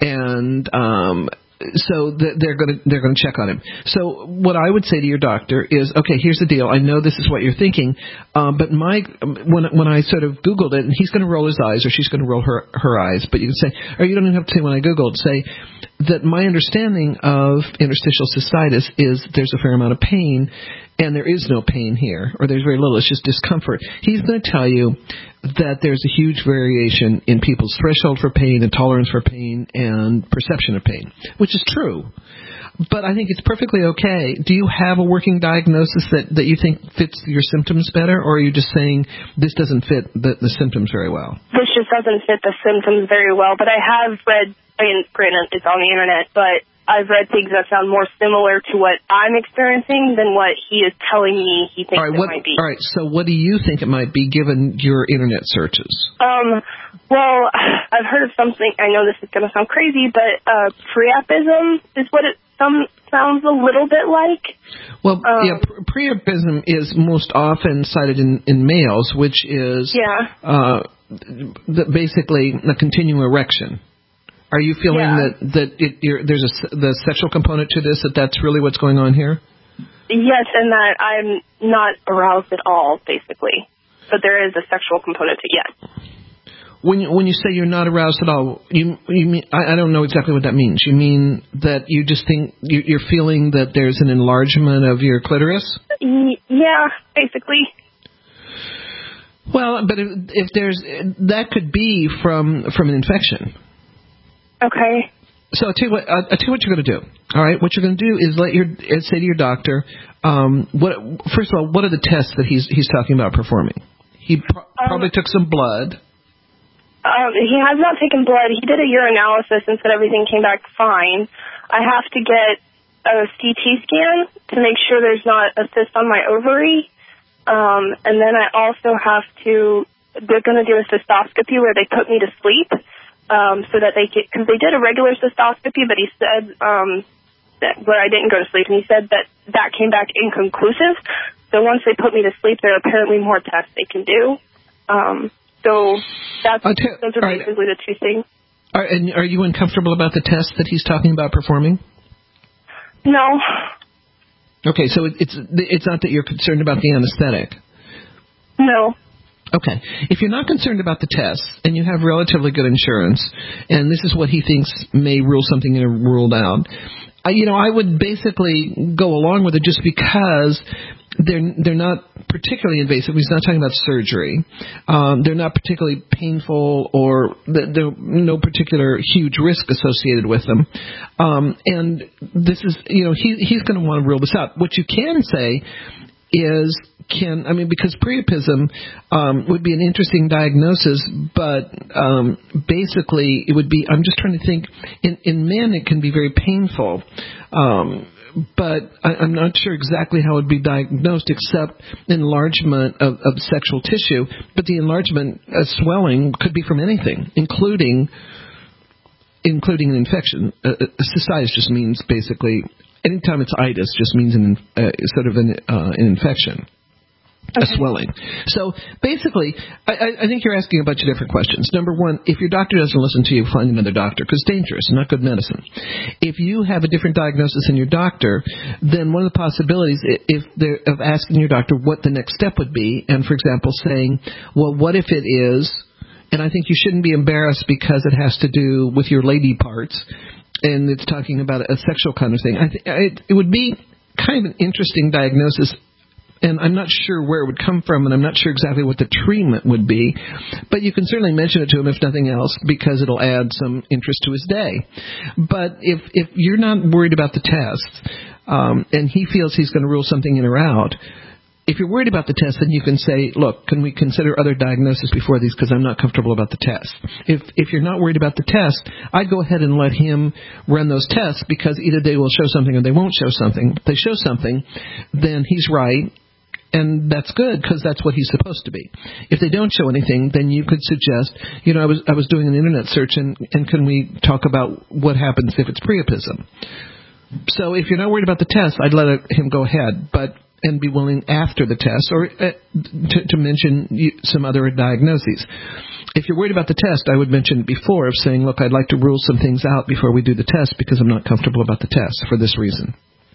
and um, so they're going to they're going to check on him. So what I would say to your doctor is, okay, here's the deal. I know this is what you're thinking, um, but my when when I sort of Googled it, and he's going to roll his eyes, or she's going to roll her her eyes, but you can say, or you don't even have to say when I Googled, say that my understanding of interstitial cystitis is there's a fair amount of pain, and there is no pain here, or there's very little. It's just discomfort. He's going to tell you that there's a huge variation in people's threshold for pain and tolerance for pain and perception of pain, which is true. But I think it's perfectly okay. Do you have a working diagnosis that, that you think fits your symptoms better, or are you just saying this doesn't fit the, the symptoms very well? This just doesn't fit the symptoms very well, but I have read, I mean, granted, it's on the internet, but I've read things that sound more similar to what I'm experiencing than what he is telling me he thinks all right, it what, might be. All right, so what do you think it might be given your internet searches? Um, well, I've heard of something, I know this is going to sound crazy, but uh, priapism is what it some sounds a little bit like. Well, um, yeah, priapism is most often cited in, in males, which is yeah. uh, the, basically a continual erection. Are you feeling yeah. that that it, you're, there's a the sexual component to this? That that's really what's going on here? Yes, and that I'm not aroused at all, basically. But there is a sexual component to it. Yes. When you, when you say you're not aroused at all, you you mean I, I don't know exactly what that means. You mean that you just think you, you're feeling that there's an enlargement of your clitoris? Yeah, basically. Well, but if, if there's that could be from from an infection. Okay. So I'll tell you what, I'll tell you what you're going to do. All right, what you're going to do is let your say to your doctor, um, what first of all, what are the tests that he's he's talking about performing? He pro- um, probably took some blood. Um, he has not taken blood. He did a urinalysis and said everything came back fine. I have to get a C T scan to make sure there's not a cyst on my ovary. Um, and then I also have to, they're going to do a cystoscopy where they put me to sleep. Um, so that they get, because they did a regular cystoscopy, but he said, um, that where I didn't go to sleep, and he said that that came back inconclusive. So once they put me to sleep, there are apparently more tests they can do. Um, so that's, t- those are basically right. the two things. Are, and are you uncomfortable about the tests that he's talking about performing? No. Okay, so it, it's it's not that you're concerned about the anesthetic. No. Okay. If you're not concerned about the tests and you have relatively good insurance, and this is what he thinks may rule something in or ruled out, I, you know, I would basically go along with it just because they're they're not particularly invasive. He's not talking about surgery. Um, they're not particularly painful, or there's no particular huge risk associated with them. Um, and this is, you know, he he's going to want to rule this out. What you can say is, can I mean, because priapism um, would be an interesting diagnosis, but um, basically it would be, I'm just trying to think, in, in men it can be very painful, um, but I, I'm not sure exactly how it would be diagnosed, except enlargement of, of sexual tissue. But the enlargement, uh, swelling, could be from anything, including including an infection. Uh, cystitis just means basically, anytime it's itis, just means an, uh, sort of an, uh, an infection. Okay. A swelling. So basically, I, I think you're asking a bunch of different questions. Number one, if your doctor doesn't listen to you, find another doctor, because it's dangerous and not good medicine. If you have a different diagnosis than your doctor, then one of the possibilities if they're, of asking your doctor what the next step would be, and for example saying, well, what if it is, and I think you shouldn't be embarrassed because it has to do with your lady parts, and it's talking about a sexual kind of thing. I th- it, it would be kind of an interesting diagnosis. And I'm not sure where it would come from, and I'm not sure exactly what the treatment would be. But you can certainly mention it to him, if nothing else, because it'll add some interest to his day. But if if you're not worried about the test, um, and he feels he's going to rule something in or out, if you're worried about the test, then you can say, look, can we consider other diagnoses before these, because I'm not comfortable about the test. If if you're not worried about the test, I'd go ahead and let him run those tests, because either they will show something or they won't show something. If they show something, then he's right. And that's good, because that's what he's supposed to be. If they don't show anything, then you could suggest, you know, I was I was doing an internet search, and, and can we talk about what happens if it's priapism? So if you're not worried about the test, I'd let him go ahead, but and be willing after the test, or uh, to, to mention some other diagnoses. If you're worried about the test, I would mention before of saying, look, I'd like to rule some things out before we do the test, because I'm not comfortable about the test for this reason.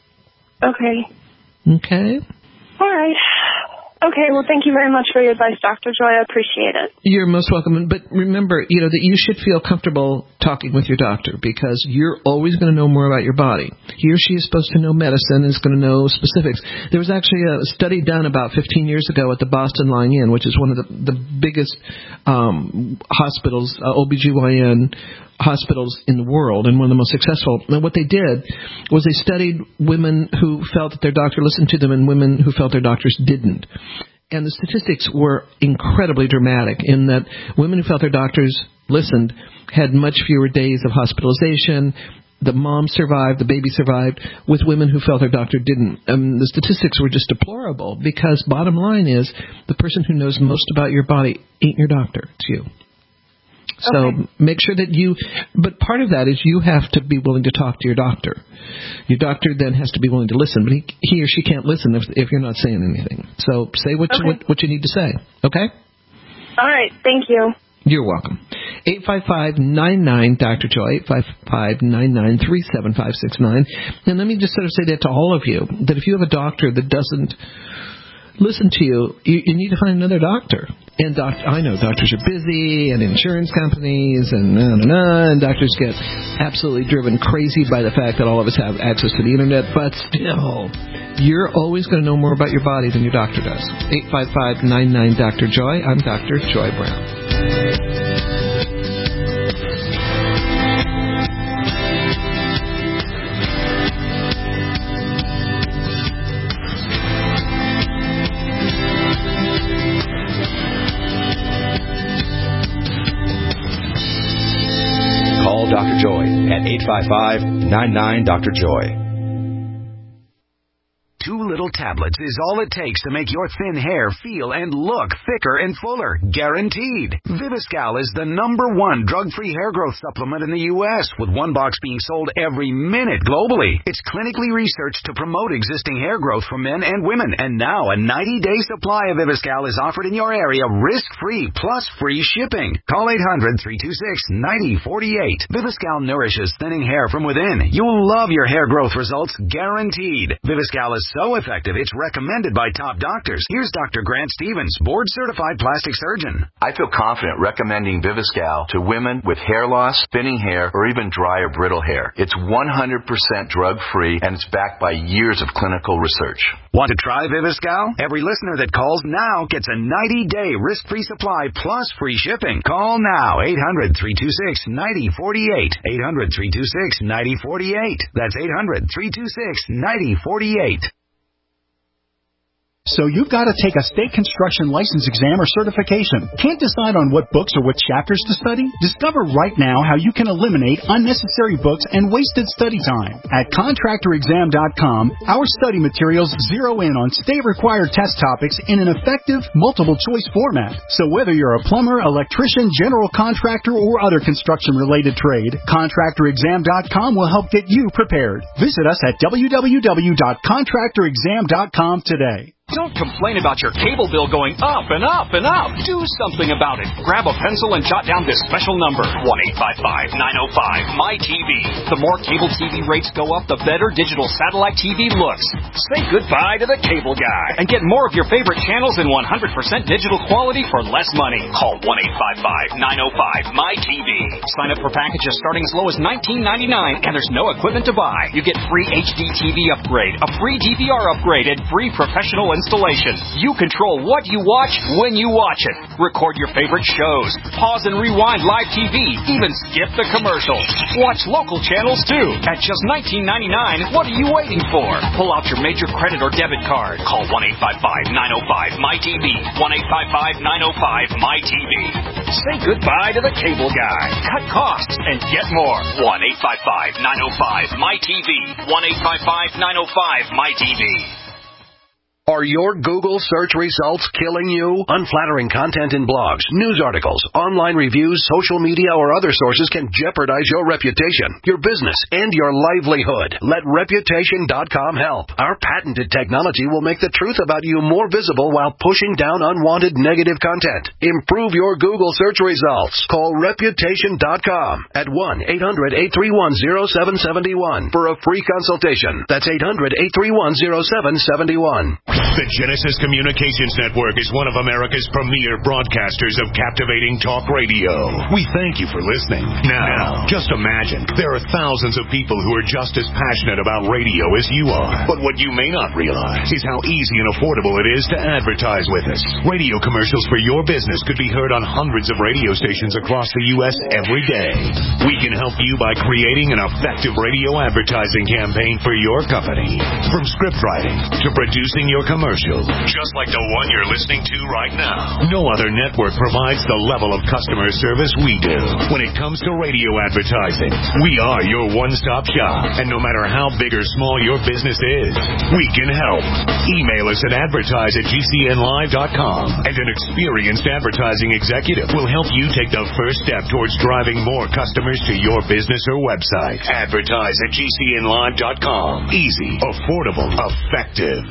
Okay. Okay. All right. Okay, well, thank you very much for your advice, Doctor Joy. I appreciate it. You're most welcome. But remember, you know, that you should feel comfortable talking with your doctor, because you're always going to know more about your body. He or she is supposed to know medicine, is going to know specifics. There was actually a study done about fifteen years ago at the Boston Lying-In, which is one of the, the biggest um, hospitals, uh, O B G Y N hospitals in the world, and one of the most successful. And what they did was they studied women who felt that their doctor listened to them and women who felt their doctors didn't. And the statistics were incredibly dramatic, in that women who felt their doctors listened had much fewer days of hospitalization. The mom survived, the baby survived, with women who felt their doctor didn't. And the statistics were just deplorable, because bottom line is, the person who knows most about your body ain't your doctor, it's you. So okay. Make sure that you, but part of that is you have to be willing to talk to your doctor. Your doctor then has to be willing to listen, but he, he or she can't listen if, if you're not saying anything. So say what, okay. you, what, what you need to say, okay? All right, thank you. You're welcome. eight five five, nine nine, Doctor Joy, eight five five, nine nine, three seven five six nine. And let me just sort of say that to all of you, that if you have a doctor that doesn't listen to you, you, you need to find another doctor. And doc, I know doctors are busy, and insurance companies, and na na na, and doctors get absolutely driven crazy by the fact that all of us have access to the internet. But still, you're always going to know more about your body than your doctor does. eight five five, nine nine, Doctor Joy. I'm Doctor Joy Brown. Doctor Joy at eight five five, nine nine, Doctor Joy. Two little tablets is all it takes to make your thin hair feel and look thicker and fuller. Guaranteed. Viviscal is the number one drug-free hair growth supplement in the U S, with one box being sold every minute globally. It's clinically researched to promote existing hair growth for men and women. And now a ninety-day supply of Viviscal is offered in your area risk-free plus free shipping. Call eight hundred, three two six, nine zero four eight. Viviscal nourishes thinning hair from within. You'll love your hair growth results, guaranteed. Viviscal is so effective, it's recommended by top doctors. Here's Doctor Grant Stevens, board-certified plastic surgeon. I feel confident recommending Viviscal to women with hair loss, thinning hair, or even dry or brittle hair. It's one hundred percent drug-free, and it's backed by years of clinical research. Want to try Viviscal? Every listener that calls now gets a ninety-day risk-free supply plus free shipping. Call now, eight hundred, three two six, nine zero four eight. eight hundred, three two six, nine zero four eight. That's eight hundred, three two six, nine zero four eight. So you've got to take a state construction license exam or certification. Can't decide on what books or what chapters to study? Discover right now how you can eliminate unnecessary books and wasted study time. At contractor exam dot com, our study materials zero in on state-required test topics in an effective, multiple-choice format. So whether you're a plumber, electrician, general contractor, or other construction-related trade, contractor exam dot com will help get you prepared. Visit us at w w w dot contractor exam dot com today. Don't complain about your cable bill going up and up and up. Do something about it. Grab a pencil and jot down this special number, one eight five five, nine oh five, M Y T V. The more cable T V rates go up, the better digital satellite T V looks. Say goodbye to the cable guy and get more of your favorite channels in one hundred percent digital quality for less money. Call one eight five five, nine oh five, M Y T V. Sign up for packages starting as low as nineteen ninety-nine, and there's no equipment to buy. You get free H D T V upgrade, a free D V R upgrade, and free professional installation. You control what you watch when you watch it. Record your favorite shows. Pause and rewind live T V. Even skip the commercials. Watch local channels too. At just nineteen ninety-nine, what are you waiting for? Pull out your major credit or debit card. Call one eight five five, nine oh five, M Y T V. one eight five five, nine oh five, M Y T V. Say goodbye to the cable guy. Cut costs and get more. one eight five five, nine oh five, M Y T V. one eight five five, nine oh five, M Y T V. Are your Google search results killing you? Unflattering content in blogs, news articles, online reviews, social media, or other sources can jeopardize your reputation, your business, and your livelihood. Let Reputation dot com help. Our patented technology will make the truth about you more visible while pushing down unwanted negative content. Improve your Google search results. Call Reputation dot com at one eight hundred, eight three one, oh seven seven one for a free consultation. That's eight hundred, eight three one, oh seven seven one. The Genesis Communications Network is one of America's premier broadcasters of captivating talk radio. We thank you for listening. Now, just imagine, there are thousands of people who are just as passionate about radio as you are. But what you may not realize is how easy and affordable it is to advertise with us. Radio commercials for your business could be heard on hundreds of radio stations across the U S every day. We can help you by creating an effective radio advertising campaign for your company. From script writing to producing your commercial, just like the one you're listening to right now. No other network provides the level of customer service we do. When it comes to radio advertising, we are your one-stop shop. And no matter how big or small your business is, we can help. Email us at advertise at G C N live dot com, and an experienced advertising executive will help you take the first step towards driving more customers to your business or website. Advertise at G C N live dot com. Easy, affordable, effective.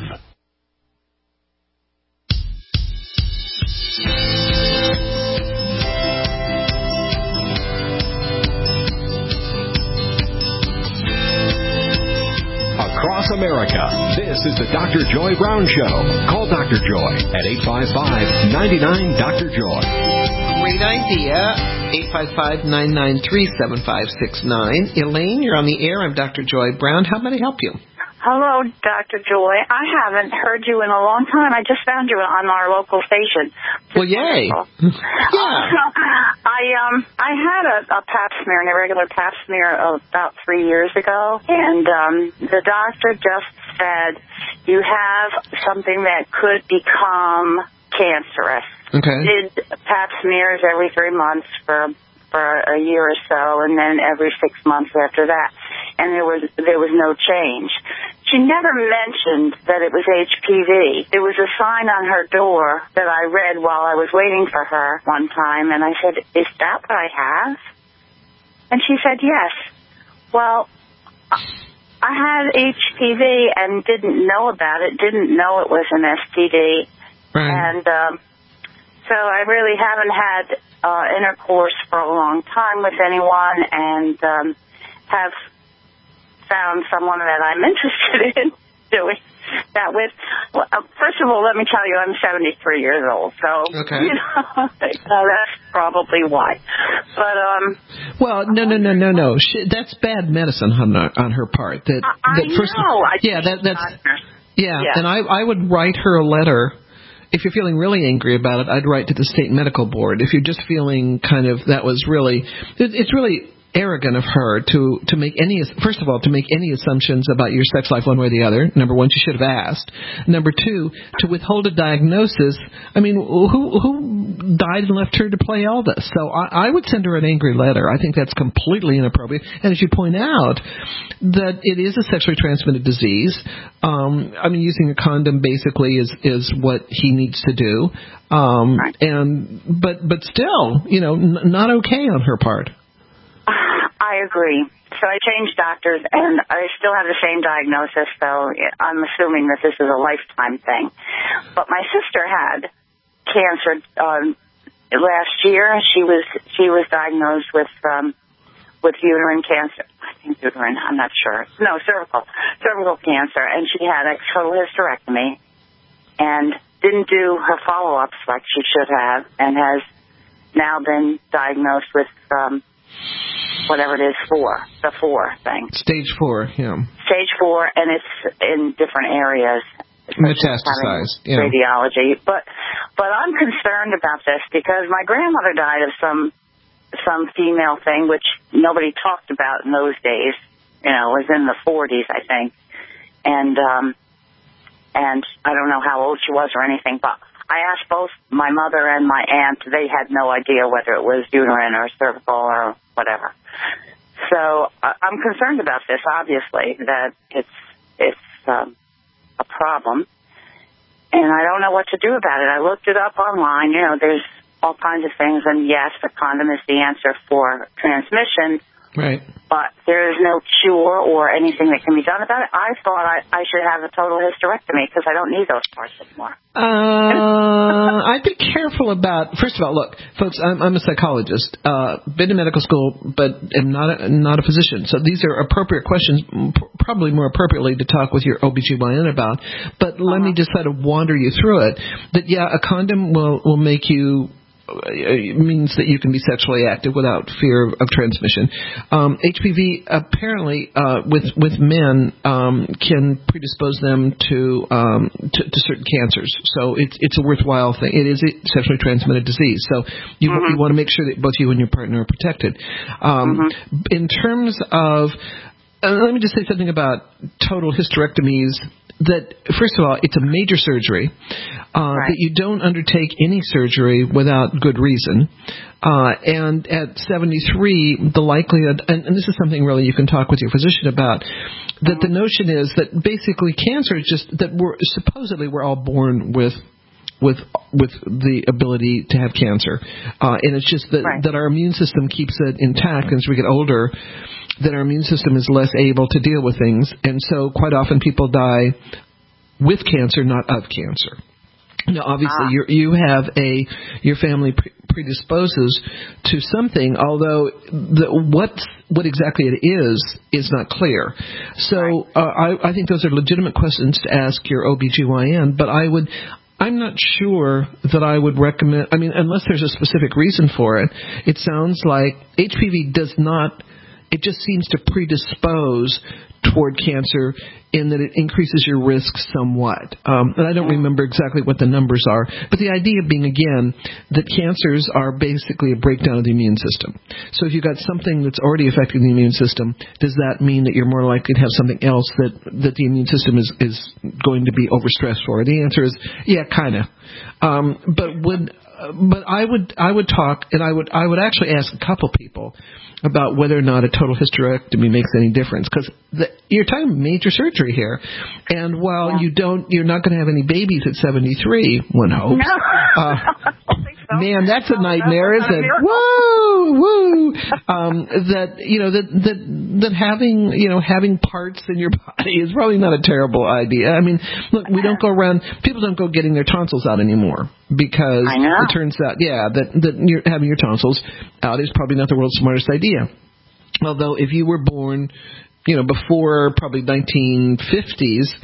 Across America, this is the Doctor Joy Brown Show. Call Doctor Joy at eight five five, nine nine, Doctor Joy. Great idea. eight five five, nine nine three, seven five six nine. Elaine, you're on the air. I'm Doctor Joy Brown. How may I help you? Hello, Doctor Joy. I haven't heard you in a long time. I just found you on our local station. Well, yay. yeah. I um I had a, a pap smear, an irregular pap smear about three years ago, and um the doctor just said you have something that could become cancerous. Okay. Did pap smears every three months for for a year or so, and then every six months after that, and there was there was no change. She never mentioned that it was H P V. There was a sign on her door that I read while I was waiting for her one time, and I said, "Is that what I have?" And she said, "Yes." Well, I had H P V and didn't know about it, didn't know it was an S T D, right. and um, so I really haven't had uh, intercourse for a long time with anyone, and um, have found someone that I'm interested in doing. that with. Well, uh, first of all, let me tell you, I'm seventy-three years old, so okay. you know, so that's probably why. But um. Well, no, no, no, no, no. She, that's bad medicine on her, on her part. That, I, that I first, know. I yeah, that, that's. Yeah, yeah, and I, I would write her a letter. If you're feeling really angry about it, I'd write to the state medical board. If you're just feeling kind of that was really, it, it's really arrogant of her to to make any, first of all, to make any assumptions about your sex life one way or the other. Number one, she should have asked. Number two, to withhold a diagnosis. I mean, who who died and left her to play all this? So I, I would send her an angry letter. I think that's completely inappropriate. And as you point out, that it is a sexually transmitted disease. Um, I mean, using a condom basically is is what he needs to do. Um, right. And but but still, you know, n- not okay on her part. I agree. So I changed doctors, and I still have the same diagnosis, so I'm assuming that this is a lifetime thing. But my sister had cancer um, last year. She was she was diagnosed with um, with uterine cancer. I think uterine. I'm not sure. No, cervical cervical cancer, and she had a total hysterectomy, and didn't do her follow-ups like she should have, and has now been diagnosed with um, whatever it is, four, the four thing. Stage four, yeah. Stage four, and it's in different areas. Metastasized, yeah. Radiology. But but I'm concerned about this because my grandmother died of some some female thing, which nobody talked about in those days. You know, it was in the forties, I think. And, um, and I don't know how old she was or anything, but I asked both my mother and my aunt. They had no idea whether it was uterine or cervical or whatever. So uh, I'm concerned about this, obviously, that it's it's um, a problem. And I don't know what to do about it. I looked it up online. You know, there's all kinds of things. And, yes, the condom is the answer for transmission. Right. But there is no cure or anything that can be done about it. I thought I, I should have a total hysterectomy because I don't need those parts anymore. Uh, I'd be careful about. First of all, look, folks, I'm, I'm a psychologist, uh, been to medical school, but am not a, not a physician. So these are appropriate questions, probably more appropriately to talk with your O B G Y N about. But let uh-huh. me just try to wander you through it. That yeah, a condom will will make you. It means that you can be sexually active without fear of transmission. Um, H P V apparently uh, with with men um, can predispose them to, um, to to certain cancers. So it's it's a worthwhile thing. It is a sexually transmitted disease. So you mm-hmm. you want to make sure that both you and your partner are protected. Um, mm-hmm. In terms of, uh, let me just say something about total hysterectomies. That, first of all, it's a major surgery, uh, right. that you don't undertake any surgery without good reason. Uh, and at seventy-three, the likelihood, and, and this is something really you can talk with your physician about, that the notion is that basically cancer is just that we're supposedly we're all born with with with the ability to have cancer. Uh, and it's just that, right. that our immune system keeps it intact, and as we get older, that our immune system is less able to deal with things. And so quite often people die with cancer, not of cancer. Now, obviously, ah. you you have a, your family pre- predisposes to something, although the, what what exactly it is is not clear. So right. uh, I, I think those are legitimate questions to ask your O B G Y N, but I would... I'm not sure that I would recommend, I mean, unless there's a specific reason for it, it sounds like H P V does not, it just seems to predispose toward cancer in that it increases your risk somewhat. Um, and I don't remember exactly what the numbers are, but the idea being, again, that cancers are basically a breakdown of the immune system. So if you've got something that's already affecting the immune system, does that mean that you're more likely to have something else that, that the immune system is, is going to be overstressed for? The answer is, yeah, kind of. Um, but would... But I would I would talk, and I would I would actually ask a couple people about whether or not a total hysterectomy makes any difference, because you're talking major surgery here, and while yeah. you don't, you're not going to have any babies at seventy-three. One hopes. No. Uh, so. Man, that's a nightmare, isn't it? Woo, woo. Um, that you know that that that having you know having parts in your body is probably not a terrible idea. I mean, look, we don't go around. People don't go getting their tonsils out anymore because it turns out, yeah, that that you're having your tonsils out is probably not the world's smartest idea. Although, if you were born, you know, before probably nineteen fifties.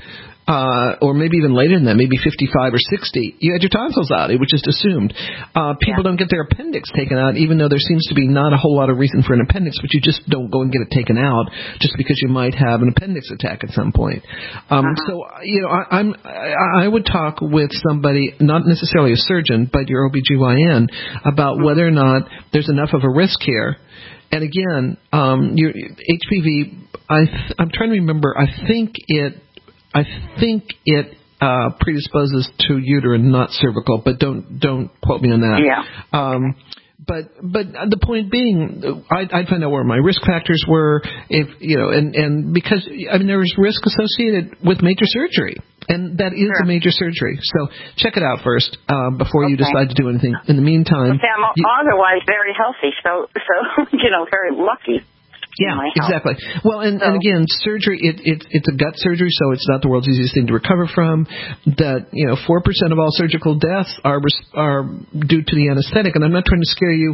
uh, or maybe even later than that, maybe fifty-five or sixty, you had your tonsils out. It was just assumed. Uh, people yeah. don't get their appendix taken out, even though there seems to be not a whole lot of reason for an appendix, but you just don't go and get it taken out just because you might have an appendix attack at some point. Um, uh-huh. So, you know, I, I'm, I, I would talk with somebody, not necessarily a surgeon, but your O B G Y N, about uh-huh. whether or not there's enough of a risk here. And again, um, your H P V, I th- I'm trying to remember, I think it, I think it uh, predisposes to uterine, not cervical, but don't don't quote me on that. Yeah. Um, but but the point being, I'd, I'd find out where my risk factors were, if you know, and, and because I mean there was risk associated with major surgery, and that is sure. a major surgery. So check it out first um, before okay. you decide to do anything. In the meantime, okay, I'm you, otherwise very healthy, so so you know very lucky. Yeah, exactly. Well, and, so. and again, surgery, it, it, it's a gut surgery, so it's not the world's easiest thing to recover from. That, you know, four percent of all surgical deaths are are due to the anesthetic. And I'm not trying to scare you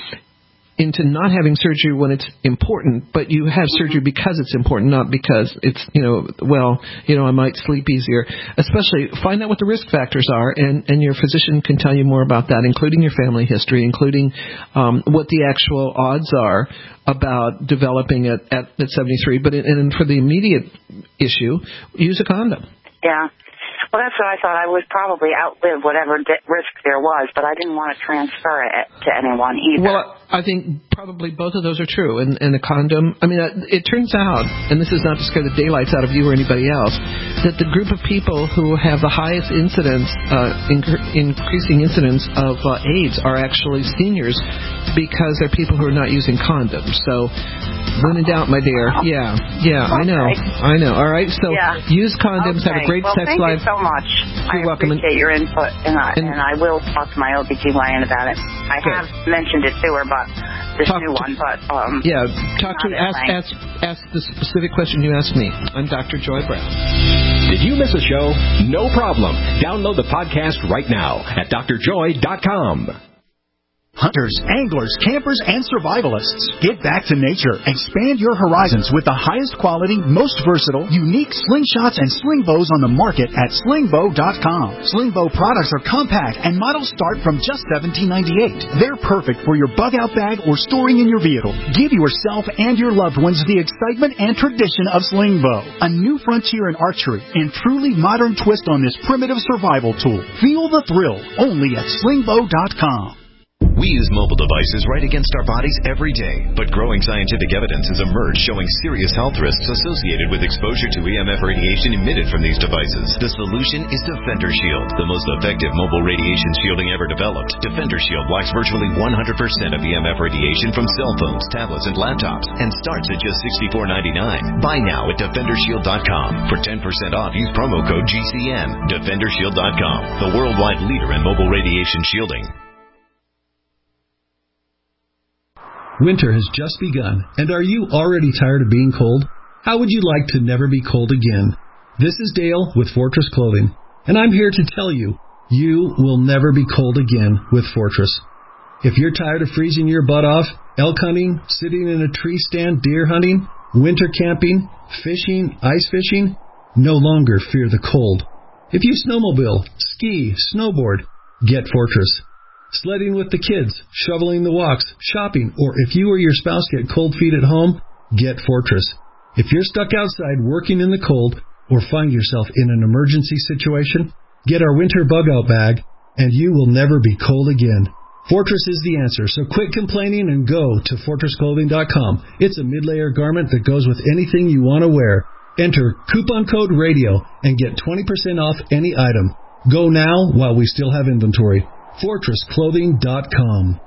into not having surgery when it's important, but you have surgery because it's important, not because it's, you know, well, you know, I might sleep easier. Especially find out what the risk factors are, and, and your physician can tell you more about that, including your family history, including um, what the actual odds are about developing it at, at seventy-three. But it, and for the immediate issue, use a condom. Yeah. Well, that's what I thought. I would probably outlive whatever di- risk there was, but I didn't want to transfer it to anyone either. Well, I think probably both of those are true. And, and a condom, I mean, it turns out, and this is not to scare the daylights out of you or anybody else, that the group of people who have the highest incidence, uh, inc- increasing incidence of uh, AIDS are actually seniors, because they're people who are not using condoms. So, when in doubt, my dear. Yeah, yeah, okay. I know, I know. All right, so yeah. use condoms, okay. have a great well, sex thank life. Thank you so much. You're I welcome. appreciate your input, and I, and, and I will talk to my O B G Y N about it. I good. have mentioned it to her, but this talk new to, one, but um, yeah, talk to ask, ask ask the specific question you asked me. I'm Doctor Joy Brown. Did you miss a show? No problem. Download the podcast right now at D R joy dot com. Hunters, anglers, campers, and survivalists. Get back to nature. Expand your horizons with the highest quality, most versatile, unique slingshots and sling bows on the market at sling bow dot com. Sling bow products are compact and models start from just seventeen ninety-eight. They're perfect for your bug-out bag or storing in your vehicle. Give yourself and your loved ones the excitement and tradition of sling bow. A new frontier in archery and truly modern twist on this primitive survival tool. Feel the thrill only at sling bow dot com. We use mobile devices right against our bodies every day, but growing scientific evidence has emerged showing serious health risks associated with exposure to E M F radiation emitted from these devices. The solution is Defender Shield, the most effective mobile radiation shielding ever developed. Defender Shield blocks virtually one hundred percent of E M F radiation from cell phones, tablets, and laptops, and starts at just sixty-four ninety-nine. Buy now at defender shield dot com. For ten percent off, use promo code G C N. defender shield dot com, the worldwide leader in mobile radiation shielding. Winter has just begun, and are you already tired of being cold? How would you like to never be cold again? This is Dale with Fortress Clothing, and I'm here to tell you, you will never be cold again with Fortress. If you're tired of freezing your butt off, elk hunting, sitting in a tree stand, deer hunting, winter camping, fishing, ice fishing, no longer fear the cold. If you snowmobile, ski, snowboard, get Fortress. Sledding with the kids, shoveling the walks, shopping, or if you or your spouse get cold feet at home, get Fortress. If you're stuck outside working in the cold or find yourself in an emergency situation, get our winter bug-out bag, and you will never be cold again. Fortress is the answer, so quit complaining and go to fortress clothing dot com. It's a mid-layer garment that goes with anything you want to wear. Enter coupon code RADIO and get twenty percent off any item. Go now while we still have inventory. fortress clothing dot com.